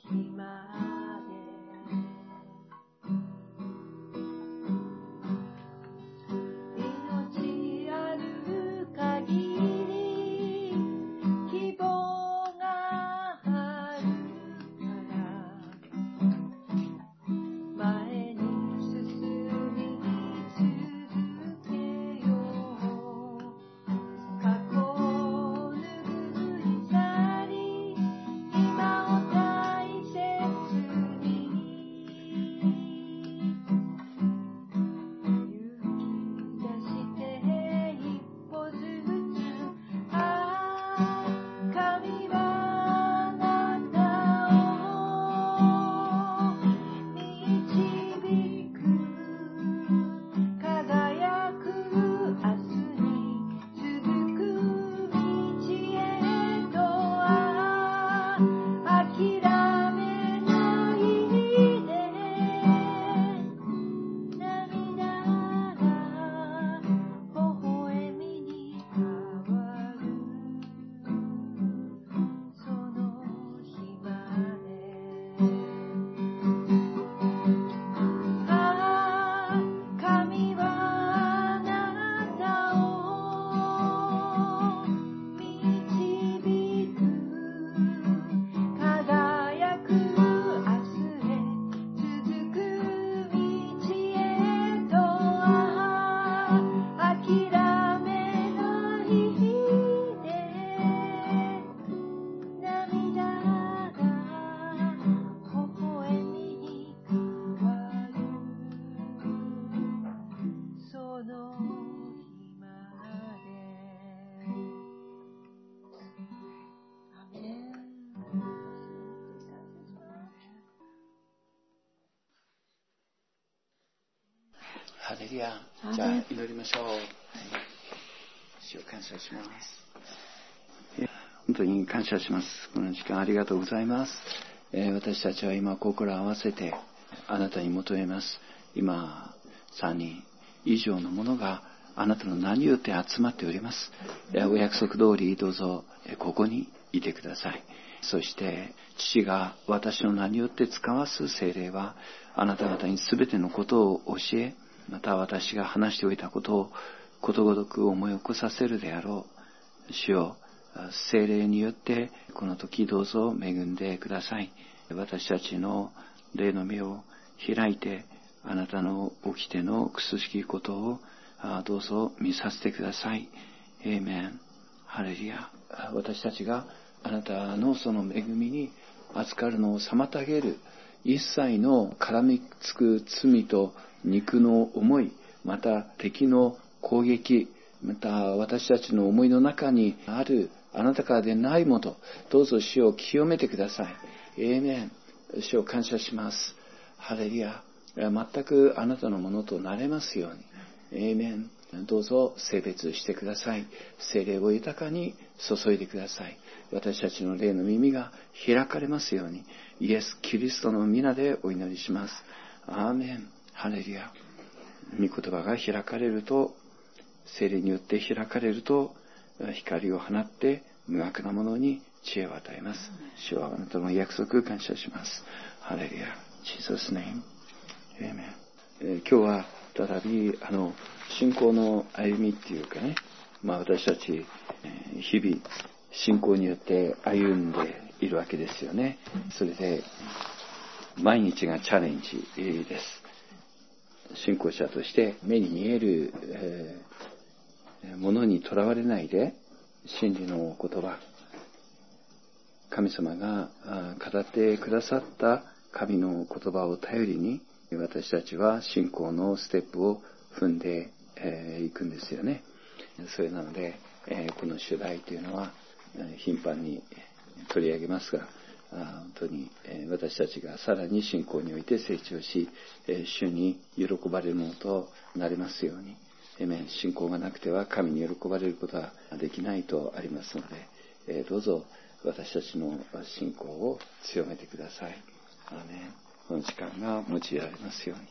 ハレルヤ。じゃあ祈りましょう。主を感謝します。本当に感謝します。この時間ありがとうございます。私たちは今心を合わせてあなたに求めます。今3人以上のものがあなたの名によって集まっております。お約束通りどうぞここにいてください。そして父が私の名によって使わす聖霊はあなた方にすべてのことを教え、また私が話しておいたことをことごとく思い起こさせるであろう。主よ、聖霊によってこの時どうぞ恵んでください。私たちの霊の目を開いてあなたの起きてのくすしきことをどうぞ見させてください。エーメン。ハレルヤ。私たちがあなたのその恵みに預かるのを妨げる一切の絡みつく罪と肉の思い、また敵の攻撃、また私たちの思いの中にあるあなたからでないもの、どうぞ主を清めてください。エーメン。主を感謝します。ハレルヤ。全くあなたのものとなれますように。エーメン。どうぞ聖別してください。聖霊を豊かに注いでください。私たちの霊の耳が開かれますように、イエス・キリストの皆でお祈りします。アーメン。ハレルヤ。御言葉が開かれると、聖霊によって開かれると、光を放って無学なものに知恵を与えます。主はあなたの約束感謝します。ハレルヤ。Jesus name。アーメン。今日は再び信仰の歩みっていうかね、私たち日々信仰によって歩んでいるわけですよね。それで毎日がチャレンジです。信仰者として目に見えるものにとらわれないで、真理の言葉、神様が語ってくださった神の言葉を頼りに私たちは信仰のステップを踏んでいくんですよね。それなのでこの主題というのは頻繁に取り上げますが、本当に私たちがさらに信仰において成長し、主に喜ばれるものとなりますように。信仰がなくては神に喜ばれることはできないとありますので、どうぞ私たちの信仰を強めてください。アーメン。この時間が用いられますように。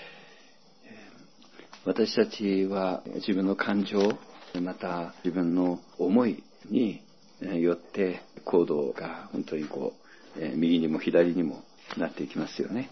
私たちは自分の感情、また自分の思いによって行動が本当に右にも左にもなっていきますよね。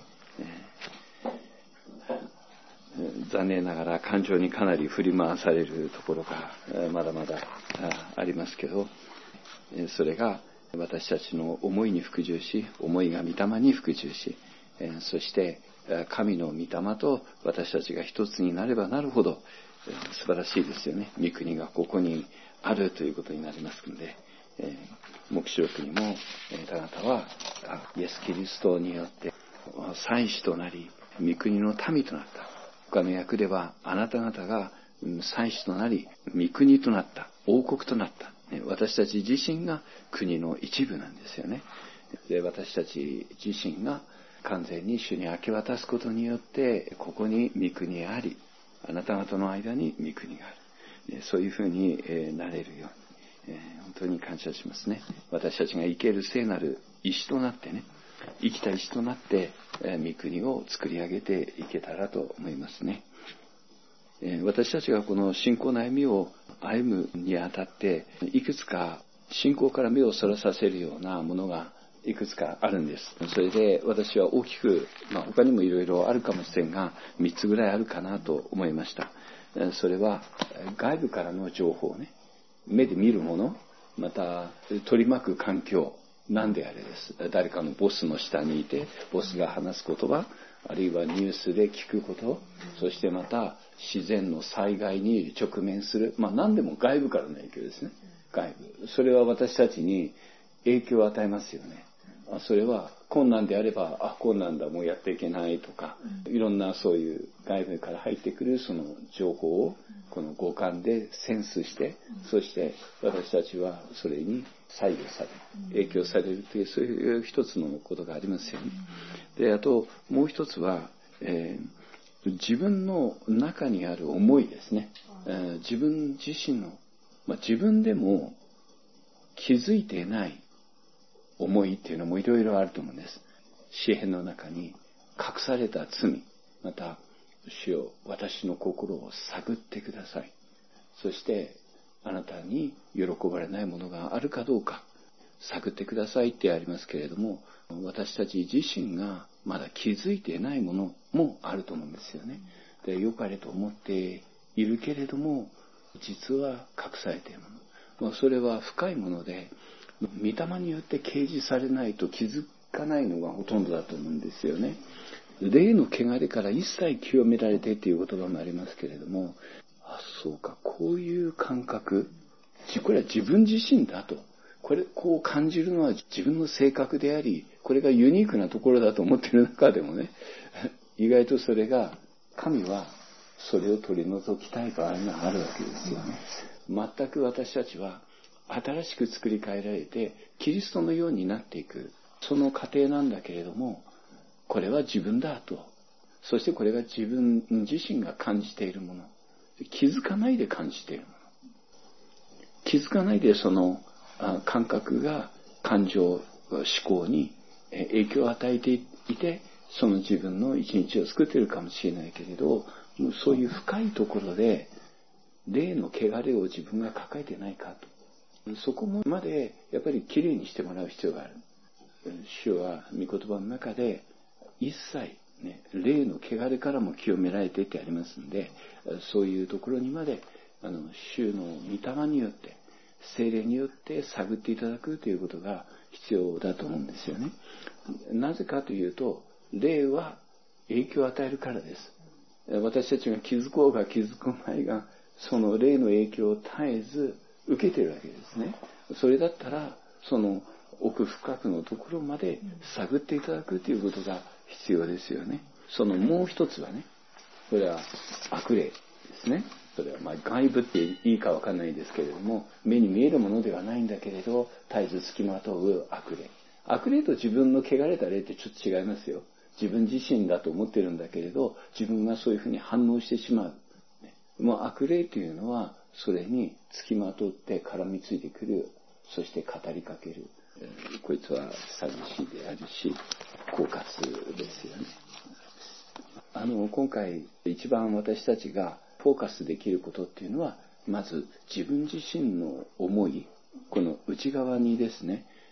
残念ながら感情にかなり振り回されるところがまだまだありますけど、それが私たちの思いに服従し、思いが御霊に服従し、そして神の御霊と私たちが一つになればなるほど素晴らしいですよね。御国がここにあるということになりますので、黙示録にもあなたはイエス・キリストによって祭司となり御国の民となった。他の訳ではあなた方が祭司となり御国となった、王国となった。私たち自身が国の一部なんですよね。で、私たち自身が完全に主に明け渡すことによってここに御国があり、あなた方の間に御国がある。そういうふうになれるように、本当に感謝しますね。私たちが生ける聖なる石となってね、生きた石となって御国を作り上げていけたらと思いますね。私たちがこの信仰の歩みを歩むにあたっていくつか信仰から目をそらさせるようなものがいくつかあるんです。それで私は大きく、他にもいろいろあるかもしれんが3つぐらいあるかなと思いました。それは外部からの情報ね、目で見るもの、また取り巻く環境、何であれです。誰かのボスの下にいてボスが話す言葉、あるいはニュースで聞くこと、そしてまた自然の災害に直面する、何でも外部からの影響ですね。外部、それは私たちに影響を与えますよね。それは困難であれば、困難だ、もうやっていけないとか、いろんなそういう外部から入ってくるその情報をこの五感でセンスして、そして私たちはそれに左右される、影響されるという、そういう一つのことがありますよね。で、あともう一つは、自分の中にある思いですね。自分自身の、自分でも気づいていない思いっていうのもいろいろあると思うんです。詩篇の中に隠された罪、また主よ私の心を探ってください。そしてあなたに喜ばれないものがあるかどうか探ってくださいってありますけれども、私たち自身がまだ気づいていないものもあると思うんですよね。で、良かれと思っているけれども実は隠されているもの、それは深いもので、御霊によって掲示されないと気づかないのがほとんどだと思うんですよね。霊の汚れから一切清められてという言葉もありますけれども、そうか、こういう感覚、これは自分自身だと、こう感じるのは自分の性格であり、これがユニークなところだと思っている中でもね、意外とそれが、神はそれを取り除きたい場合があるわけですよね。全く私たちは新しく作り変えられてキリストのようになっていく、その過程なんだけれども、これは自分だと、そしてこれが自分自身が感じているもの、気づかないで感じているもの、気づかないでその感覚が感情思考に影響を与えていて、その自分の一日を作っているかもしれないけれど、そういう深いところで霊の汚れを自分が抱えてないかと、そこまでやっぱりきれいにしてもらう必要がある。主は御言葉の中で一切、霊の汚れからも清められてってありますので、そういうところにまで主の御霊によって聖霊によって探っていただくということが必要だと思うんですよね。なぜかというと、霊は影響を与えるからです。私たちが気づこうが気づく前がその霊の影響を絶えず受けているわけですね。それだったらその奥深くのところまで探っていただくということが必要ですよね。そのもう一つはね、これは悪霊ですね。それは外部っていいかわかんないですけれども、目に見えるものではないんだけれど絶えず付きまとう悪霊。悪霊と自分の汚れた霊ってちょっと違いますよ。自分自身だと思ってるんだけれど、自分がそういうふうに反応してしまう。もう悪霊というのはそれに付きまとって絡みついてくる、そして語りかける。こいつは詐欺師であるし、狡猾ですよね。今回一番私たちがフォーカスできることっていうのは、まず自分自身の思い、この内側にですね、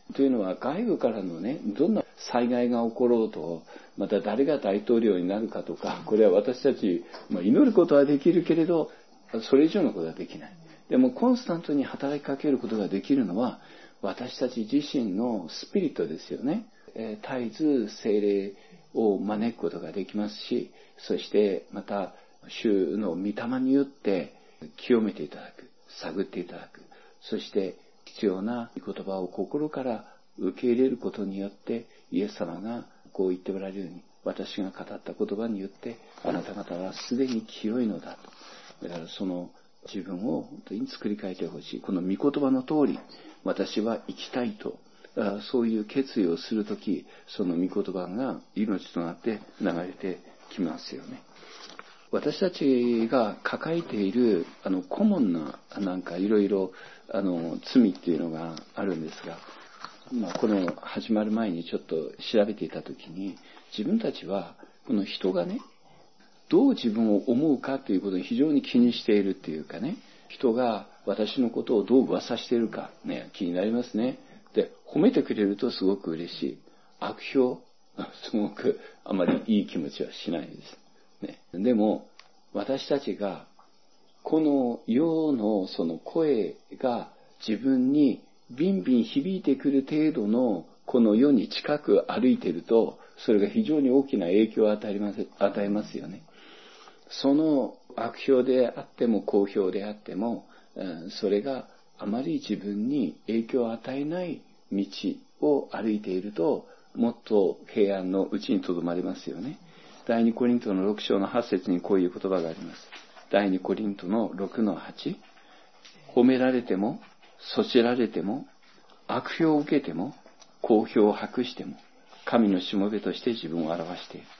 というのは外部からのね、どんな災害が起ころうと、また誰が大統領になるかとか、これは私たち、祈ることはできるけれど、それ以上のことはできない。でもコンスタントに働きかけることができるのは、私たち自身のスピリットですよね。絶えず聖霊を招くことができますし、そしてまた主の御霊によって清めていただく、探っていただく、そして必要な言葉を心から受け入れることによって、イエス様がこう言っておられるように、私が語った言葉によってあなた方はすでに清いのだと。だからその自分を本当に作り変えてほしい。この御言葉の通り、私は生きたいと、そういう決意をするとき、その御言葉が命となって流れてきますよね。私たちが抱えているコモンななんかいろいろ罪っていうのがあるんですが、この始まる前にちょっと調べていたときに、自分たちはこの人がね、どう自分を思うかということに非常に気にしているっていうかね、人が私のことをどう噂しているかね、気になりますね。で、褒めてくれるとすごく嬉しい。悪評、すごくあまりいい気持ちはしないです。ね、でも、私たちが、この世のその声が自分にビンビン響いてくる程度のこの世に近く歩いていると、それが非常に大きな影響を与えますよね。その悪評であっても好評であっても、それがあまり自分に影響を与えない道を歩いていると、もっと平安のうちにとどまりますよね。第二コリントの6章の8節にこういう言葉があります。第二コリントの6の8。褒められても、そちられても、悪評を受けても、好評を博しても、神のしもべとして自分を表している。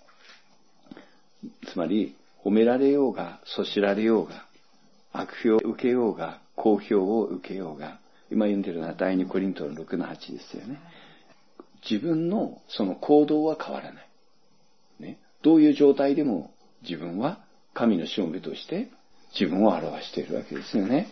つまり、褒められようが、そしられようが、悪評を受けようが、好評を受けようが、今読んでるのは第二コリントの6の8ですよね。自分のその行動は変わらない。ね、どういう状態でも自分は神のしもべとして自分を表しているわけですよね。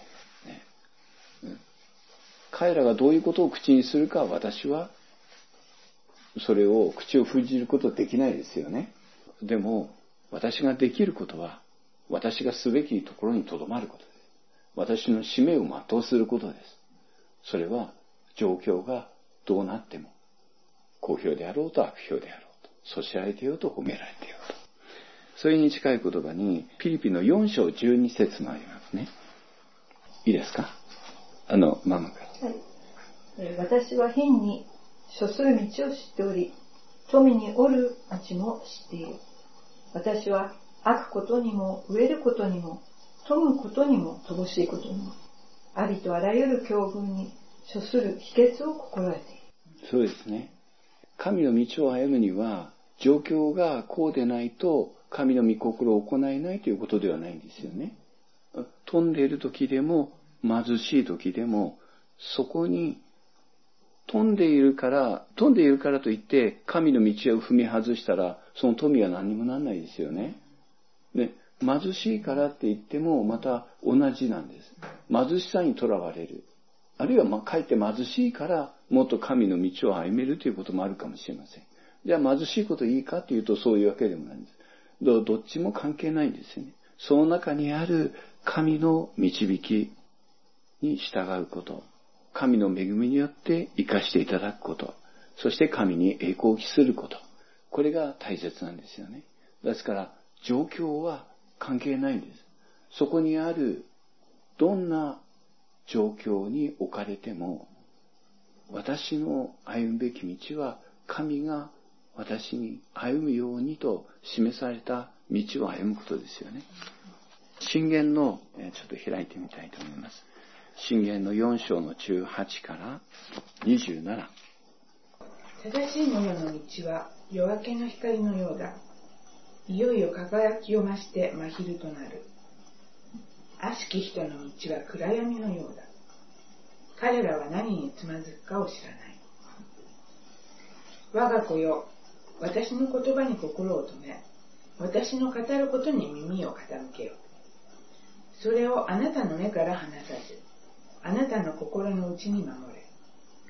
彼らがどういうことを口にするか、私はそれを口を封じることはできないですよね。でも私ができることは、私がすべきところにとどまることです。私の使命を全うすることです。それは状況がどうなっても、好評であろうと悪評であろうと、そしられてようと褒められてようと。それに近い言葉に、ピリピの4章12節もありますね。いいですか？ママが。 はい。私は変に処する道を知っており、富におる道も知っている。私は悪くことにも植えることにも富むことにも乏しいことにもありとあらゆる境遇に処する秘訣を心得ている。 そうですね。神の道を歩むには状況がこうでないと神の御心を行えないということではないんですよね。富んでいる時でも貧しい時でも、そこに富んでいるからといって神の道を踏み外したら、その富は何にもならないですよね。で、貧しいからって言ってもまた同じなんです。貧しさにとらわれる。あるいはかえって貧しいからもっと神の道を歩めるということもあるかもしれません。じゃあ貧しいこといいかというとそういうわけでもないんです。どっちも関係ないんですよね。その中にある神の導きに従うこと。神の恵みによって生かしていただくこと。そして神に栄光を期すること。これが大切なんですよね。ですから状況は関係ないんです。そこにあるどんな状況に置かれても、私の歩むべき道は神が私に歩むようにと示された道を歩むことですよね。箴言の、ちょっと開いてみたいと思います。箴言の4章の18から27。 正しい者の道は夜明けの光のようだ。いよいよ輝きを増して真昼となる。悪しき人の道は暗闇のようだ。彼らは何につまずくかを知らない。我が子よ、私の言葉に心を留め、私の語ることに耳を傾けよ。それをあなたの目から離さず、あなたの心の内に守れ。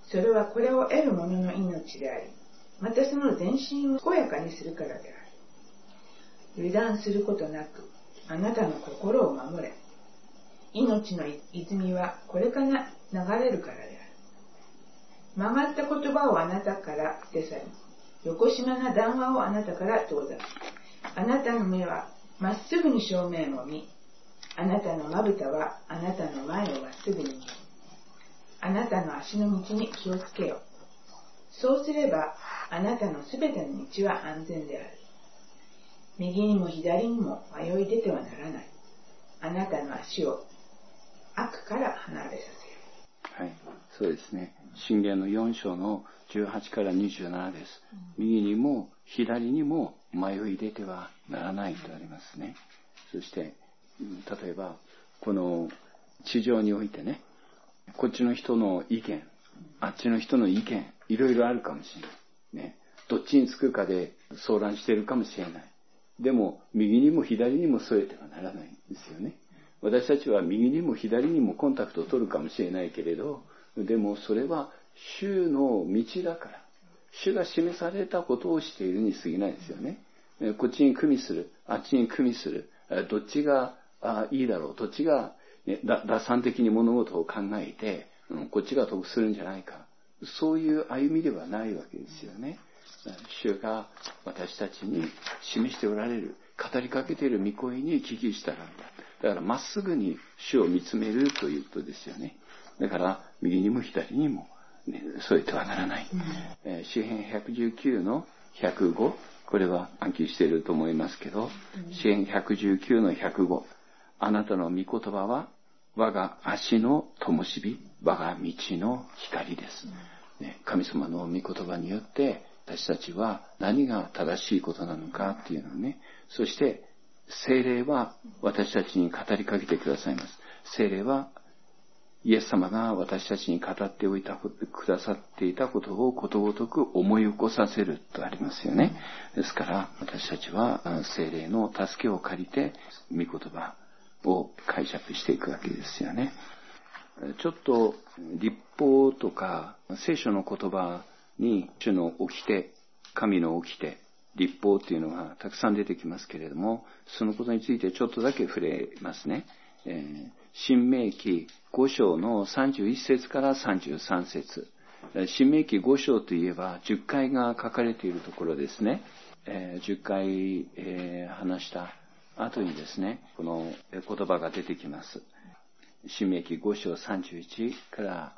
それはこれを得る者の命であり、またその全身を健やかにするからである。油断することなく、あなたの心を守れ。命の泉はこれから流れるからである。曲がった言葉をあなたから捨て去り、よこしまな談話をあなたから遠ざけ。あなたの目はまっすぐに正面を見、あなたのまぶたはあなたの前をまっすぐに見る。あなたの足の道に気をつけよ。そうすればあなたのすべての道は安全である。右にも左にも迷い出てはならない。あなたの足を悪から離れさせる。 はい、そうですね。箴言の4章の18から27です。右にも左にも迷い出てはならないとありますね。そして例えばこの地上においてね、こっちの人の意見、あっちの人の意見、いろいろあるかもしれないね。どっちにつくかで相談しているかもしれない。でも右にも左にも添えてはならないんですよね。私たちは右にも左にもコンタクトを取るかもしれないけれど、でもそれは主の道だから、主が示されたことをしているに過ぎないですよね。こっちに組みする、あっちに組みする、どっちがいいだろう、どっちが、打算的に物事を考えて、こっちが得するんじゃないか、そういう歩みではないわけですよね。主が私たちに示しておられる、語りかけている御声に聞き従うんだ。だからまっすぐに主を見つめるということですよね。だから右にも左にも、添えてはならない。詩編119の105、これは暗記していると思いますけど、詩編119の105、あなたの御言葉は我が足の灯火、我が道の光です。神様の御言葉によって私たちは何が正しいことなのかっていうのをね、そして聖霊は私たちに語りかけてくださいます。聖霊はイエス様が私たちに語ってくださっていたことをことごとく思い起こさせるとありますよね。ですから私たちは聖霊の助けを借りて御言葉を解釈していくわけですよね。ちょっと律法とか聖書の言葉に主の掟、神の掟、律法というのがたくさん出てきますけれども、そのことについてちょっとだけ触れますね。申命記5章の31節から33節。申命記5章といえば10回が書かれているところですね。10回、話した後にですね、この言葉が出てきます。申命記5章31から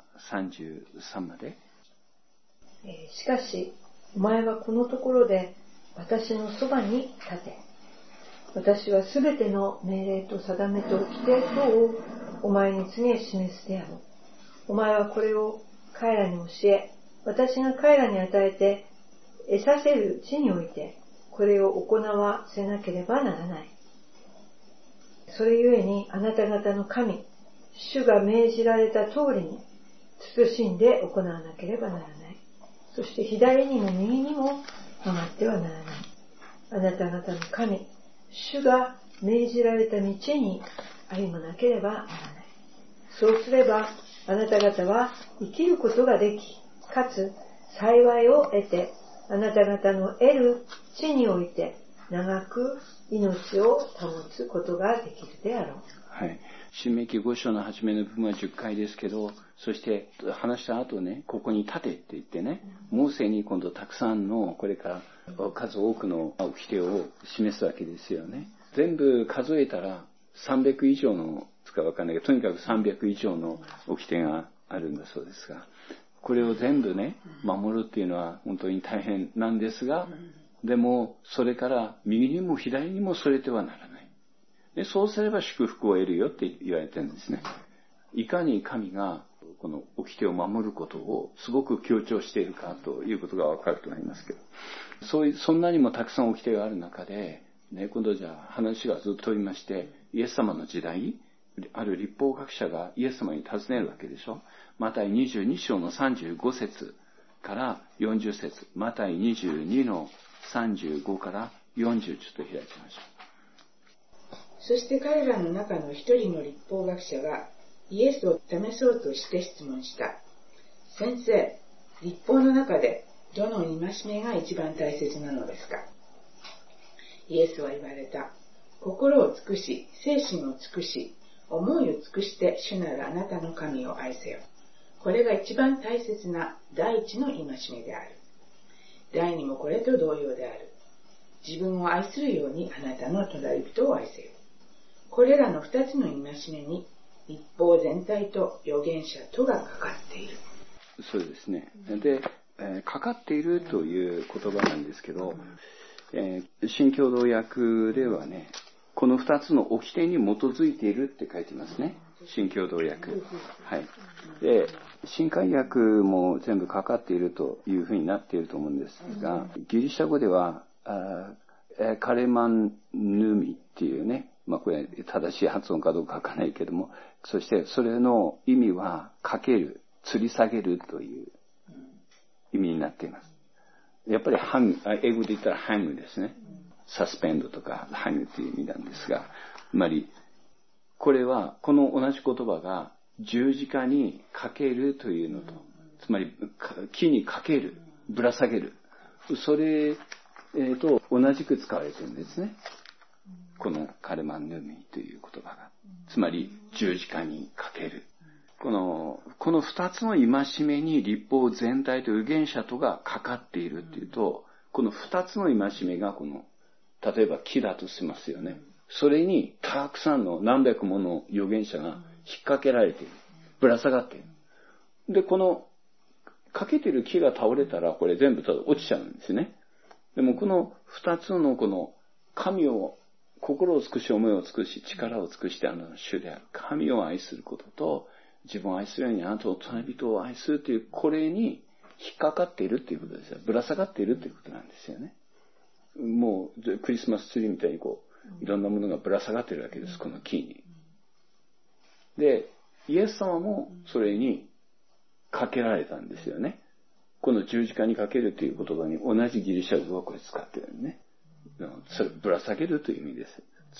33まで。 しかし、お前はこのところで私のそばに立て。私はすべての命令と定めと規定等をお前に告げ示すであろう。お前はこれを彼らに教え、私が彼らに与えて得させる地において、これを行わせなければならない。それゆえにあなた方の神、主が命じられた通りに慎んで行わなければならない。そして左にも右にも曲がってはならない。あなた方の神、主が命じられた道に歩まなければならない。そうすればあなた方は生きることができ、かつ幸いを得て、あなた方の得る地において長く命を保つことができるであろう。 はい。申命記5章の初めの部分は10回ですけど、そして話した後ね、ここに立てって言ってね、モーセに今度たくさんのこれから数多くの掟を示すわけですよね。全部数えたら300以上のつかわかんないけど、とにかく300以上の掟があるんだそうですが、これを全部ね守るっていうのは本当に大変なんですが、でもそれから右にも左にもそれてはならない。でそうすれば祝福を得るよって言われてるんですね。いかに神がこの掟を守ることをすごく強調しているかということがわかると思いますけど、そんなにもたくさん掟がある中で、ね、今度じゃあ話がずっと飛びまして、イエス様の時代、ある律法学者がイエス様に尋ねるわけでしょ。マタイ22章の35節から40節、マタイ22の35から40、ちょっと開いてみましょう。 そして彼らの中の一人の律法学者がイエスを試そうとして質問した。先生、 律法の中でどの戒めが一番大切なのですか？イエスは言われた。心を尽くし、精神を尽くし、思いを尽くして主なるあなたの神を愛せよ。これが一番大切な第一の戒めである。第二もこれと同様である。自分を愛するようにあなたの隣人を愛せよ。これらの二つの戒めに律法全体と預言者とがかかっている。 そうですね。で、かかっているという言葉なんですけど、新共同訳ではね、この二つの掟に基づいているって書いてますね。新共同訳。はい。で、新海訳も全部かかっているというふうになっていると思うんですが、ギリシャ語では、カレマンヌミっていうね、これ正しい発音かどうかわからないけども、そしてそれの意味はかける、吊り下げるという意味になっています。やっぱり英語で言ったらハングですね。サスペンドとかハングという意味なんですが、つまりこれはこの同じ言葉が十字架にかけるというのと、つまり木にかける、ぶら下げる、それと同じく使われているんですね。このカレマンヌミという言葉が、つまり十字架にかける。この二つの戒めに律法全体と預言者とがかかっているっていうと、この二つの戒めが例えば木だとしますよね。それにたくさんの何百もの預言者が引っ掛けられている。ぶら下がっている。で、このかけてる木が倒れたらこれ全部落ちちゃうんですね。でもこの二つの神を心を尽くし思いを尽くし力を尽くして主である神を愛することと自分を愛するようにあなたの隣人を愛するというこれに引っかかっているということですよ。ぶら下がっているということなんですよね。もうクリスマスツリーみたいにいろんなものがぶら下がっているわけです、この木に。で、イエス様もそれにかけられたんですよね。この十字架にかけるという言葉に同じギリシャ語をこれ使っているね。ぶら下げるという意味です。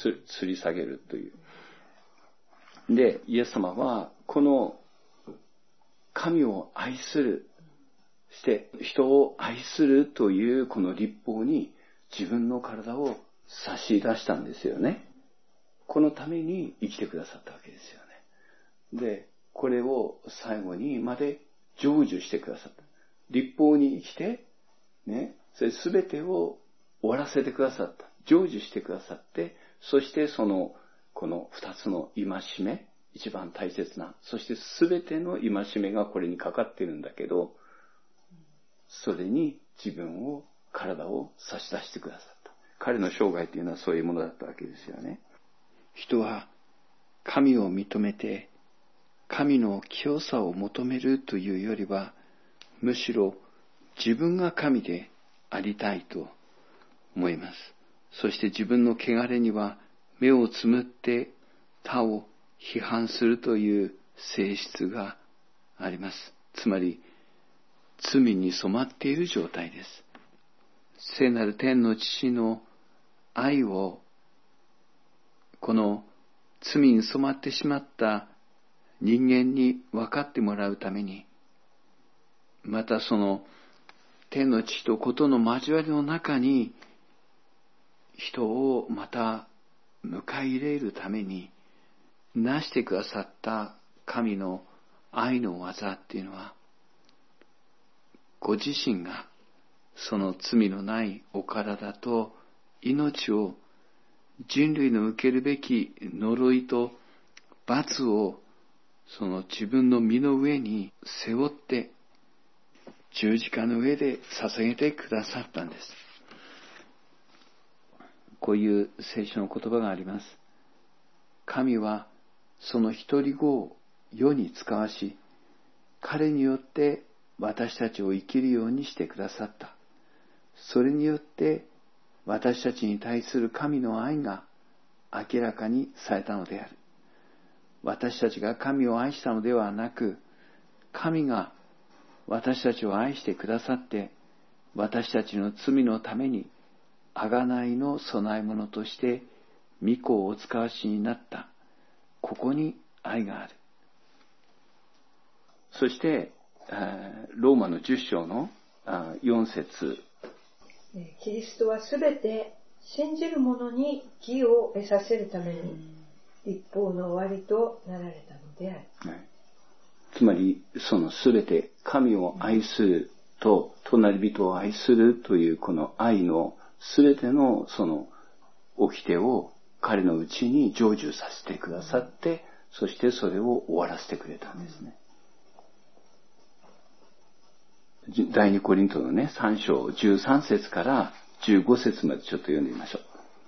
吊り下げるという。で、イエス様はこの神を愛する、して人を愛するというこの律法に自分の体を差し出したんですよね。このために生きてくださったわけですよね。で、これを最後にまで成就してくださった。律法に生きて、ね、それ全てを終わらせてくださった。成就してくださって、そしてこの二つの戒め、一番大切な、そして全ての戒めがこれにかかっているんだけど、それに自分を、体を差し出してくださった。彼の生涯というのはそういうものだったわけですよね。人は神を認めて、神の清さを求めるというよりは、むしろ自分が神でありたいと思います。そして自分の汚れには目をつむって他を批判するという性質があります。つまり、罪に染まっている状態です。聖なる天の父の愛を、この罪に染まってしまった人間に分かってもらうために、またその天の父と子との交わりの中に人をまた迎え入れるためになしてくださった神の愛の技っていうのは、ご自身がその罪のないお体と命を人類の受けるべき呪いと罰をその自分の身の上に背負って十字架の上で捧げてくださったんです。こういう聖書の言葉があります。神はその一人子を世に使わし、彼によって私たちを生きるようにしてくださった。それによって私たちに対する神の愛が明らかにされたのである。私たちが神を愛したのではなく、神が私たちを愛してくださって、私たちの罪のために贖いの供え物として御子をお使わしになった。ここに愛がある。そしてローマの10章の4節。 キリストはすべて信じる者に義を得させるために立法の終わりとなられたのである。 はい、つまりそのすべて神を愛すると隣人を愛するというこの愛のすべてのその掟を彼のうちに成就させてくださって、そしてそれを終わらせてくれたんですね。第二コリントのね、3章13節から15節までちょっと読んでみましょう。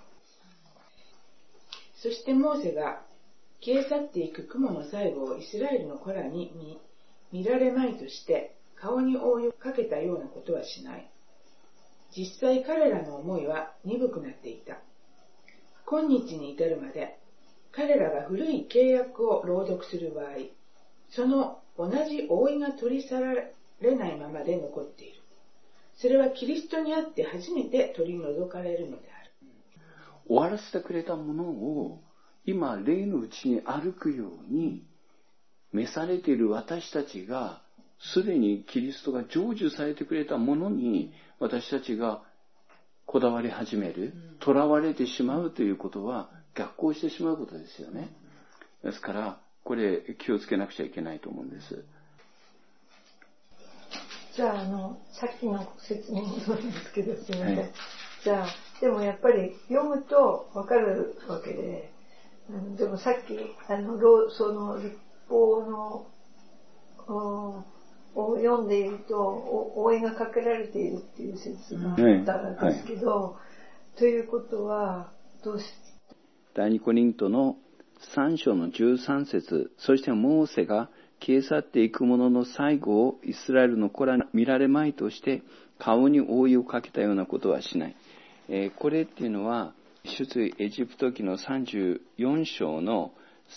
そしてモーセが消え去っていく雲の最後をイスラエルの子らに見られまいとして顔に覆いをかけたようなことはしない。実際彼らの思いは鈍くなっていた。今日に至るまで彼らが古い契約を朗読する場合、その同じ覆いが取り去られないままで残っている。それはキリストにあって初めて取り除かれるのである。 終わらせてくれたものを今霊のうちに歩くように召されている私たちがすでにキリストが成就されてくれたものに私たちがこだわり始める、囚われてしまうということは逆行してしまうことですよね。ですからこれ気をつけなくちゃいけないと思うんです。 じゃあさっきの説明に戻るんですけど、すみません。 はい、 じゃあでもやっぱり読むとわかるわけで、でもさっきその律法のを読んでいると覆いがかけられているっていう説があったんですけど、ということはどうして第二コリントの3章の13節、そしてモーセが消え去っていく者の最後をイスラエルの子らに見られまいとして顔に覆いをかけたようなことはしない。これっていうのは出エジプト記の34章の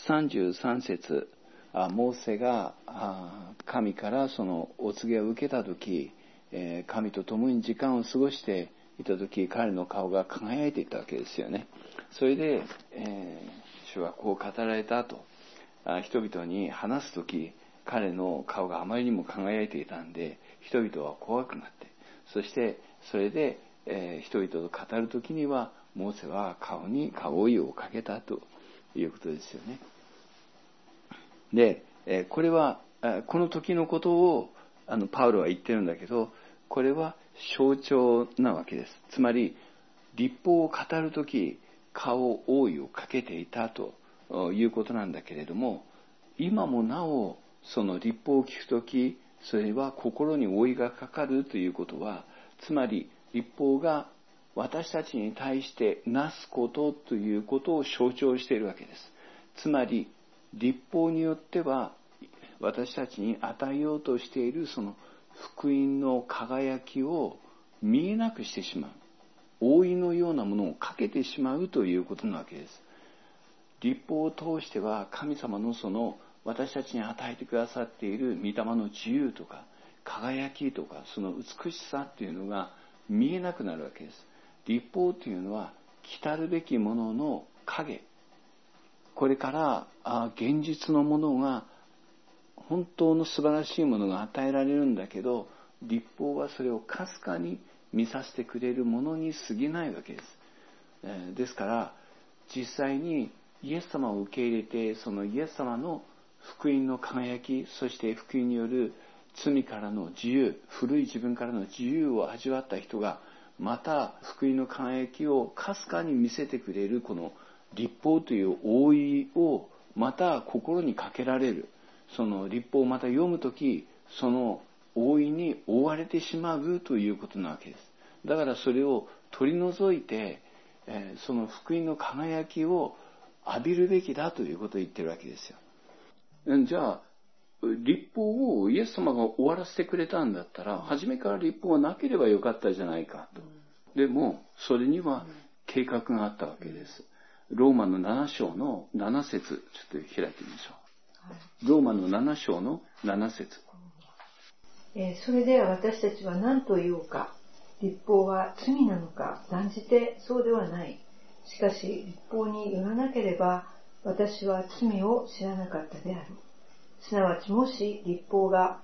33節、モーセが神からそのお告げを受けたとき、神と共に時間を過ごしていたとき、彼の顔が輝いていたわけですよね。それで、主はこう語られたと、人々に話すとき彼の顔があまりにも輝いていたんで、人々は怖くなって、そしてそれで、人々と語るときにはモーセは顔に覆いをかけたということですよね。で、これはこの時のことをパウロは言ってるんだけど、これは象徴なわけです。つまり律法を語るとき顔覆いをかけていたということなんだけれども、今もなおその律法を聞くとき、それは心に覆いがかかるということは、つまり律法が私たちに対してなすことということを象徴しているわけです。つまり律法によっては私たちに与えようとしているその福音の輝きを見えなくしてしまう、覆いのようなものをかけてしまうということなわけです。律法を通しては神様のその私たちに与えてくださっている御霊の自由とか輝きとかその美しさっていうのが見えなくなるわけです。律法というのは来るべきものの影、これから現実のものが本当の素晴らしいものが与えられるんだけど、律法はそれをかすかに見させてくれるものに過ぎないわけです。ですから実際にイエス様を受け入れて、そのイエス様の福音の輝き、そして福音による罪からの自由、古い自分からの自由を味わった人がまた福音の輝きをかすかに見せてくれるこの律法という覆いをまた心にかけられる。その律法をまた読むとき、その覆いに覆われてしまうということなわけです。だからそれを取り除いて、その福音の輝きを浴びるべきだということを言ってるわけですよ。じゃあ律法をイエス様が終わらせてくれたんだったら、初めから律法はなければよかったじゃないかと。でもそれには計画があったわけです。ローマの7章の7節、ちょっと開いてみましょう。ローマの7章の7節。 それでは私たちは何と言おうか。律法は罪なのか。断じてそうではない。しかし律法によらなければ私は罪を知らなかったである。すなわちもし律法が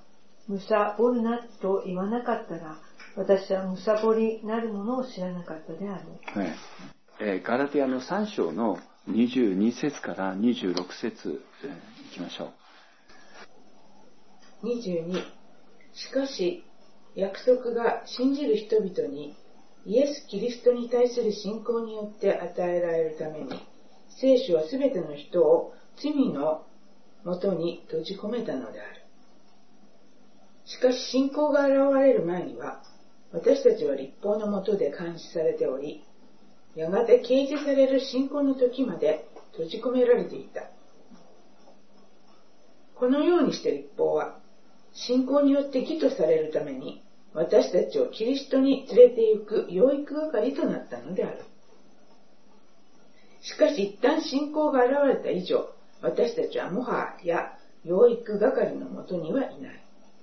むさぼるなと言わなかったら、私はむさぼりなるものを知らなかったであろう。 はい。ガラテヤの3章の22節から26節いきましょう。22。しかし、約束が信じる人々にイエス・キリストに対する信仰によって与えられるために、聖書はすべての人を罪のもとに閉じ込めたのである。しかし信仰が現れる前には、私たちは律法のもとで監視されており、やがて掲示される信仰の時まで閉じ込められていた。このようにして律法は、信仰によって義とされるために、私たちをキリストに連れて行く養育係となったのである。しかし一旦信仰が現れた以上、私たちはもはや養育係のもとにはいない。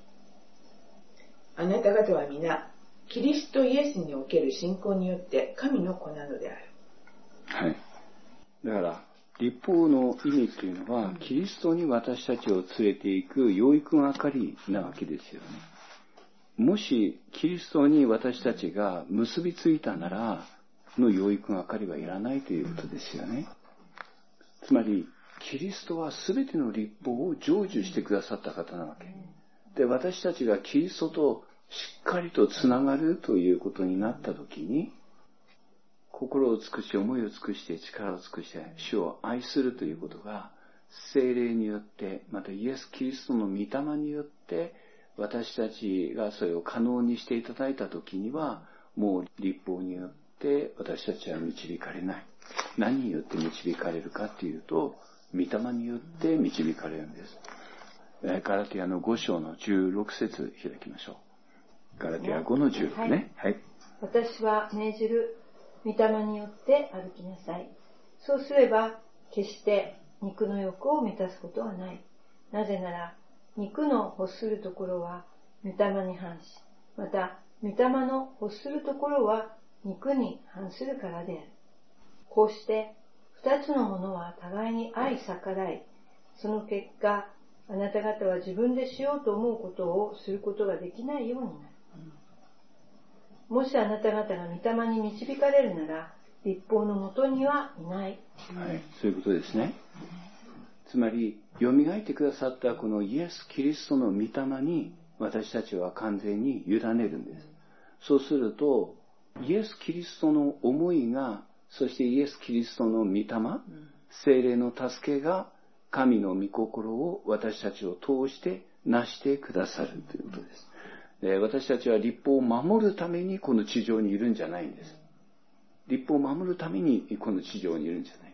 あなた方は皆、キリストイエスにおける信仰によって神の子なのである。 はい。だから、律法の意味というのは、キリストに私たちを連れていく養育係なわけですよね。もし、キリストに私たちが結びついたなら、の養育係はいらないということですよね。つまり、キリストは全ての律法を成就してくださった方なわけ。で、私たちがキリストとしっかりとつながるということになったときに、心を尽くし、思いを尽くして、力を尽くして、主を愛するということが、聖霊によって、またイエス・キリストの御霊によって、私たちがそれを可能にしていただいたときには、もう律法によって私たちは導かれない。何によって導かれるかというと、御霊によって導かれるんです。ガラテヤの5章の16節開きましょう。ガラテヤ5の16ね。はい。 私は命じる。御霊によって歩きなさい。そうすれば、決して肉の欲を満たすことはない。なぜなら、肉の欲するところは御霊に反し、また、御霊の欲するところは肉に反するからである。こうして、二つのものは互いに相逆らい、その結果、あなた方は自分でしようと思うことをすることができないようになる。もしあなた方が御霊に導かれるなら、律法のもとにはいない。 はい、そういうことですね。つまり、蘇ってくださったこのイエス・キリストの御霊に私たちは完全に委ねるんです。そうすると、イエス・キリストの思いが、そしてイエス・キリストの御霊、聖霊の助けが、神の御心を私たちを通して成してくださるということです。私たちは律法を守るためにこの地上にいるんじゃないんです。律法を守るためにこの地上にいるんじゃないんです。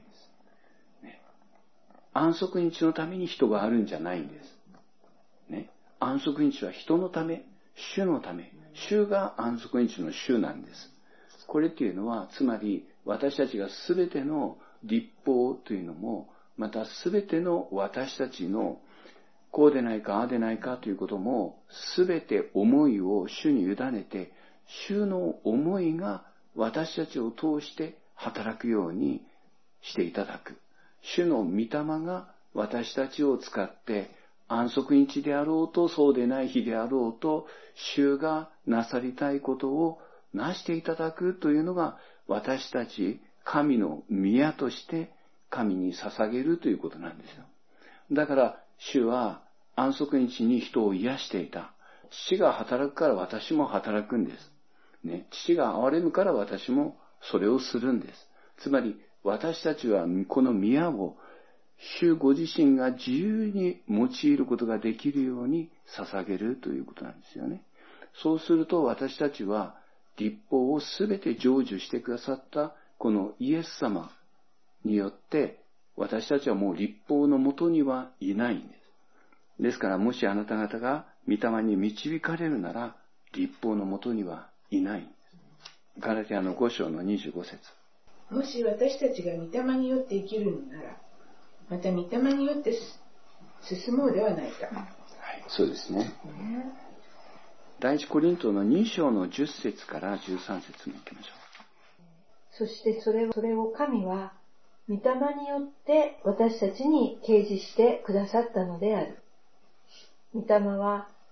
ね、安息日のために人があるんじゃないんです。ね、安息日は人のため、主のため、主が安息日の主なんです。これっていうのは、つまり私たちが全ての律法というのも、また全ての私たちのこうでないか、ああでないかということも、すべて思いを主に委ねて、主の思いが私たちを通して働くようにしていただく。主の御霊が私たちを使って、安息日であろうと、そうでない日であろうと、主がなさりたいことをなしていただくというのが、私たち神の宮として神に捧げるということなんですよ。だから、主は安息日に人を癒していた。父が働くから私も働くんです。ね、父が憐れむから私もそれをするんです。つまり私たちはこの宮を主ご自身が自由に用いることができるように捧げるということなんですよね。そうすると私たちは律法をすべて成就してくださったこのイエス様によって私たちはもう律法のもとにはいないんです。ですからもしあなた方が御霊に導かれるなら律法のもとにはいないんです。ガラテヤの5章の25節。 もし私たちが御霊によって生きるのなら、また御霊によって進もうではないか。はい、 そうですね。第一コリントの2章の10節から13節に行きましょう。そしてそれを神は御霊によって私たちに掲示してくださったのである。御霊は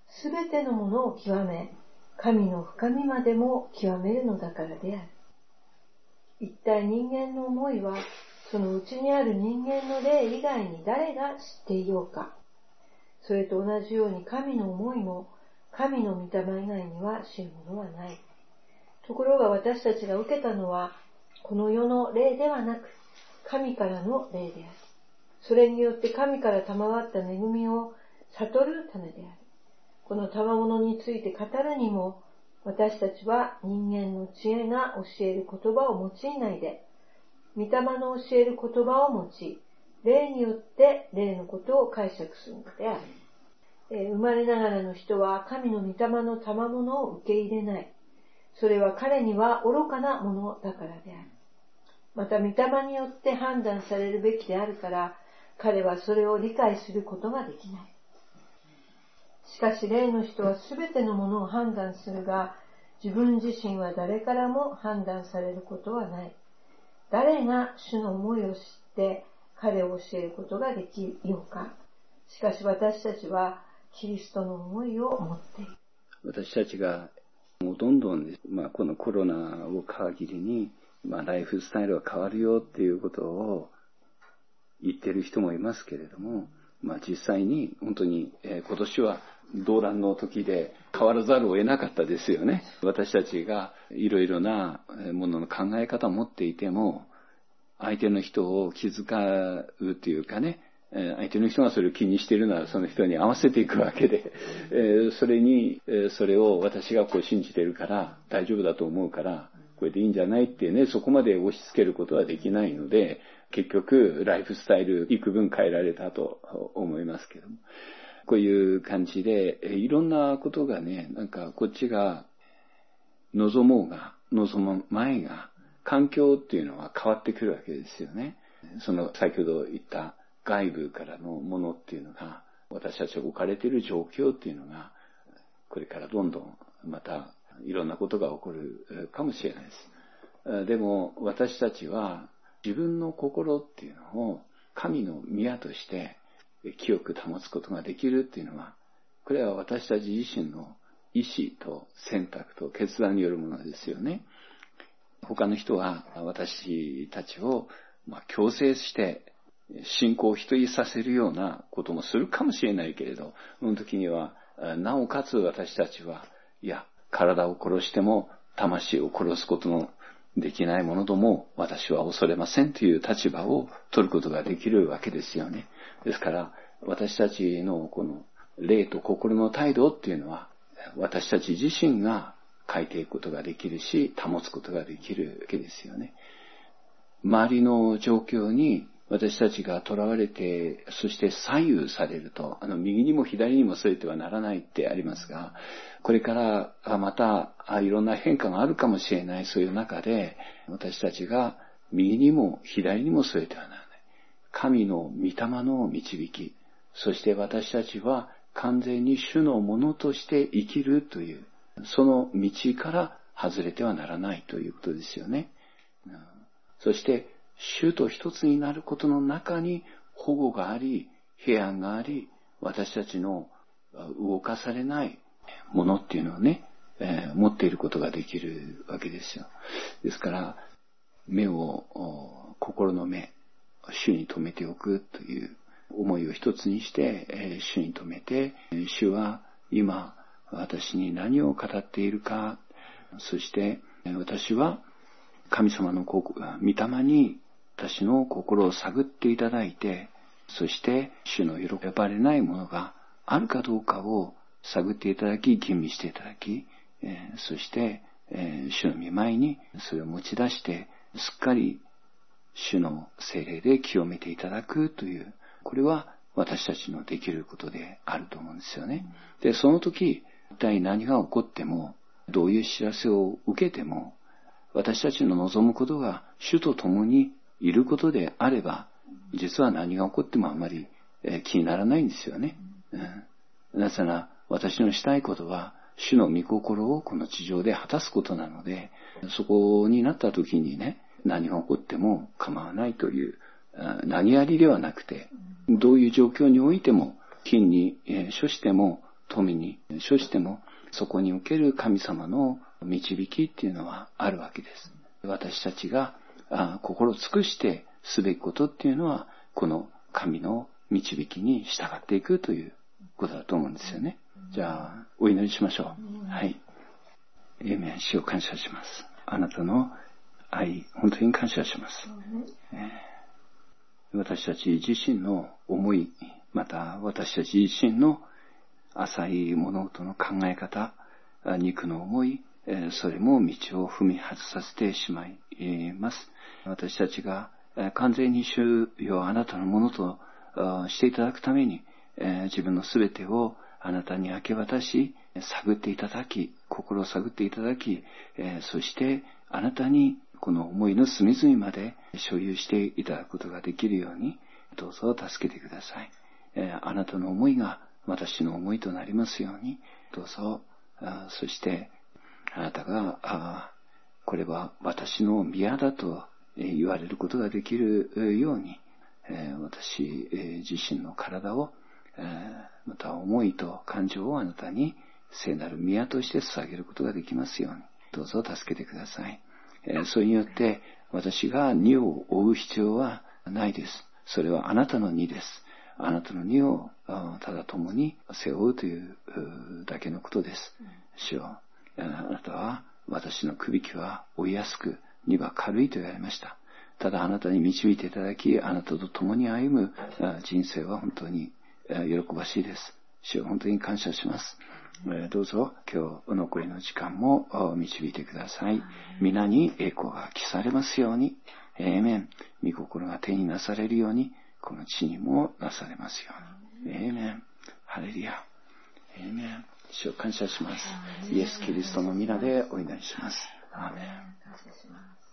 すべてのものを極め、神の深みまでも極めるのだからである。一体人間の思いは、その内にある人間の霊以外に誰が知っていようか。それと同じように神の思いも、神の御霊以外には知るものはない。ところが私たちが受けたのは、この世の霊ではなく、神からの霊である。それによって神から賜った恵みを悟るためである。この賜物について語るにも、私たちは人間の知恵が教える言葉を用いないで、御霊の教える言葉を用い、霊によって霊のことを解釈するのである。生まれながらの人は神の御霊の賜物を受け入れない。それは彼には愚かなものだからである。また御霊によって判断されるべきであるから、彼はそれを理解することができない。しかし霊の人はすべてのものを判断するが、自分自身は誰からも判断されることはない。誰が主の思いを知って彼を教えることができようか。しかし私たちはキリストの思いを持っている。 私たちがもうどんどん、このコロナを皮切りに、ライフスタイルは変わるよっていうことを言ってる人もいますけれども、実際に本当に、今年は動乱の時で変わらざるを得なかったですよね。私たちがいろいろなものの考え方を持っていても、相手の人を気遣うというかね、相手の人がそれを気にしているならその人に合わせていくわけで、それを私がこう信じているから大丈夫だと思うからこれでいいんじゃないってね、そこまで押し付けることはできないので、結局ライフスタイル幾分変えられたと思いますけども、こういう感じでいろんなことがね、こっちが望もうが望む前が環境っていうのは変わってくるわけですよね。その先ほど言った外部からのものっていうのが、私たちが置かれている状況っていうのが、これからどんどんまたいろんなことが起こるかもしれないです。でも私たちは自分の心っていうのを神の宮として清く保つことができるっていうのは、これは私たち自身の意志と選択と決断によるものですよね。他の人は私たちを強制して信仰を否定させるようなこともするかもしれないけれど、その時にはなおかつ私たちは、いや、体を殺しても魂を殺すことのできないものとも私は恐れませんという立場を取ることができるわけですよね。ですから私たちのこの霊と心の態度っていうのは、私たち自身が変えていくことができるし、保つことができるわけですよね。周りの状況に私たちが囚われて、そして左右されると、右にも左にもそれてはならないってありますが、これからまたいろんな変化があるかもしれない、そういう中で、私たちが右にも左にもそれてはならない。神の御霊の導き、そして私たちは完全に主のものとして生きるという、その道から外れてはならないということですよね。そして主と一つになることの中に保護があり、平安があり、私たちの動かされないものっていうのをね、持っていることができるわけですよ。ですから心の目、主に留めておくという思いを一つにして、主に留めて、主は今私に何を語っているか、そして私は神様の御霊に私の心を探っていただいて、そして主の喜ばれないものがあるかどうかを探っていただき、吟味していただき、そして主の御前にそれを持ち出してすっかり主の聖霊で清めていただくという、これは私たちのできることであると思うんですよね。で、その時一体何が起こっても、どういう知らせを受けても、私たちの望むことが主と共にいることであれば、実は何が起こってもあまり気にならないんですよね。なぜなら私のしたいことは主の御心をこの地上で果たすことなので、そこになった時にね、何が起こっても構わないという、何ありではなくて、どういう状況においても、金に処しても富に処しても、そこにおける神様の導きっていうのはあるわけです。私たちが心を尽くしてすべきことっていうのは、この神の導きに従っていくということだと思うんですよね。じゃあ、お祈りしましょう。はい。主を感謝します。あなたの愛、本当に感謝します。私たち自身の思い、また私たち自身の浅い物事の考え方、肉の思い、それも道を踏み外させてしまいます。私たちが完全に主よあなたのものとしていただくために、自分のすべてをあなたに明け渡し、探っていただき、心を探っていただき、そしてあなたにこの思いの隅々まで所有していただくことができるように、どうぞ助けてください。あなたの思いが私の思いとなりますように、どうぞ、そしてあなたがこれは私の宮だと言われることができるように、私自身の体を、また思いと感情をあなたに聖なる宮として捧げることができますように、どうぞ助けてください。それによって私が荷を負う必要はないです。それはあなたの荷です。あなたの荷をただ共に背負うというだけのことです。主よ、あなたは私のくびきは負いやすく荷は軽いと言われました。ただあなたに導いていただき、あなたと共に歩む人生は本当に喜ばしいです。主よ、本当に感謝します。どうぞ今日残りの時間も導いてください。皆に栄光が期されますように。アーメン。御心が手になされるように、この地にもなされますように。アーメン。ハレルヤ。アーメン。主を感謝します。イエス・キリストの皆でお祈りします。アーメン。 感謝します。